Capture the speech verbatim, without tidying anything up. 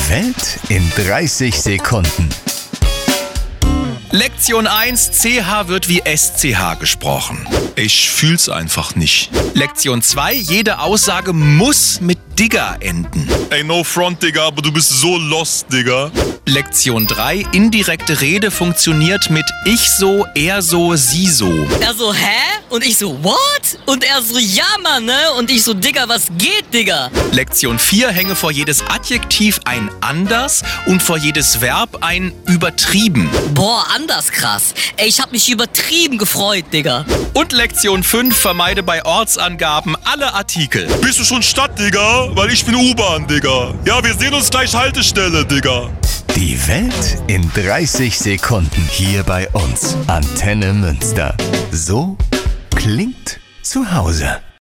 Die Welt in dreißig Sekunden. Lektion eins. C H wird wie S C H gesprochen. Ich fühl's einfach nicht. Lektion zwei. Jede Aussage muss mit Digga enden. Ey, no front, Digga, aber du bist so lost, Digga. Lektion drei. Indirekte Rede funktioniert mit ich so, er so, sie so. Er so, hä? Und ich so, what? Und er so, ja, Mann, ne? Und ich so, Digga, was geht, Digga? Lektion vier. Hänge vor jedes Adjektiv ein anders und vor jedes Verb ein übertrieben. Boah, anders krass. Ey, ich hab mich übertrieben gefreut, Digga. Und Lektion fünf. Vermeide bei Ortsangaben alle Artikel. Bist du schon Stadt, Digga? Weil ich bin U-Bahn, Digga. Ja, wir sehen uns gleich Haltestelle, Digga. Die Welt in dreißig Sekunden hier bei uns. Antenne Münster. So klingt zu Hause.